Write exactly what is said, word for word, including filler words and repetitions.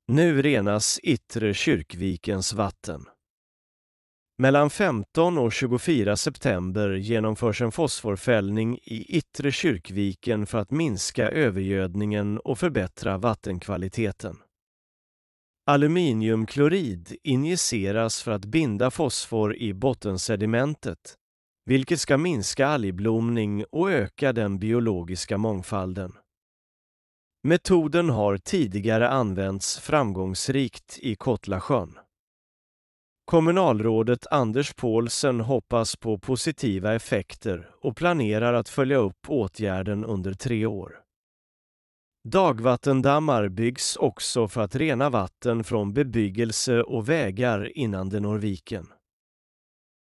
Nu renas Yttre Kyrkvikens vatten. Mellan femtonde och tjugofjärde september genomförs en fosforfällning i Yttre Kyrkviken för att minska övergödningen och förbättra vattenkvaliteten. Aluminiumklorid injiceras för att binda fosfor i bottensedimentet, vilket ska minska algblomning och öka den biologiska mångfalden. Metoden har tidigare använts framgångsrikt i Kottlasjön. Kommunalrådet Anders Paulsen hoppas på positiva effekter och planerar att följa upp åtgärden under tre år. Dagvattendammar byggs också för att rena vatten från bebyggelse och vägar innan det når viken.